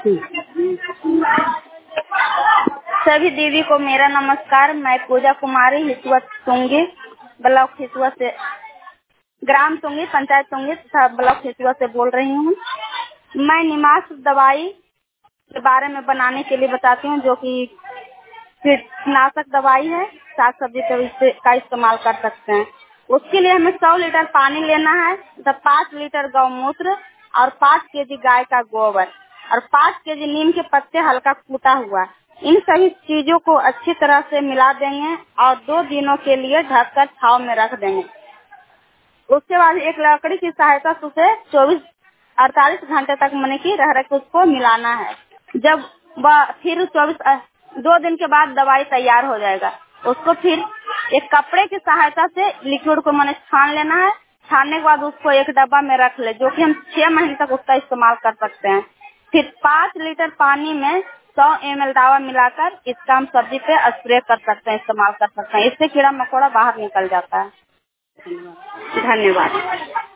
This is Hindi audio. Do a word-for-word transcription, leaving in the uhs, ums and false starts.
सभी दीदी को मेरा नमस्कार। मैं पूजा कुमारी हिसुआ तुंगी ब्लॉक हिसुआ से, ग्राम तुंगी पंचायत तुंगी तथा ब्लॉक हिसुआ से बोल रही हूँ। मैं निमास दवाई के बारे में बनाने के लिए बताती हूँ, जो कि कीटनाशक दवाई है। साग सब्जी तो इससे का इस्तेमाल कर सकते हैं। उसके लिए हमें सौ लीटर पानी लेना है, तब पाँच लीटर गौमूत्र और पाँच केजी गाय का गोबर और पाँच केजी नीम के पत्ते हल्का कूटा हुआ। इन सभी चीजों को अच्छी तरह से मिला देंगे और दो दिनों के लिए ढककर छांव में रख देंगे। उसके बाद एक लकड़ी की सहायता से उसे चौबीस अड़तालीस घंटे तक मैंने की रह रख उसको मिलाना है। जब फिर चौबीस दो दिन के बाद दवाई तैयार हो जाएगा। उसको फिर एक कपड़े की सहायता से लिक्विड को मैंने छान लेना है। छानने के बाद उसको एक डब्बा में रख ले, जो कि हम छह महीने तक उसका इस्तेमाल कर सकते हैं। फिर पाँच लीटर पानी में सौ एम एल दवा मिलाकर इसका हम सब्जी पे स्प्रे कर सकते हैं, इस्तेमाल कर सकते हैं। इससे कीड़ा मकोड़ा बाहर निकल जाता है। धन्यवाद।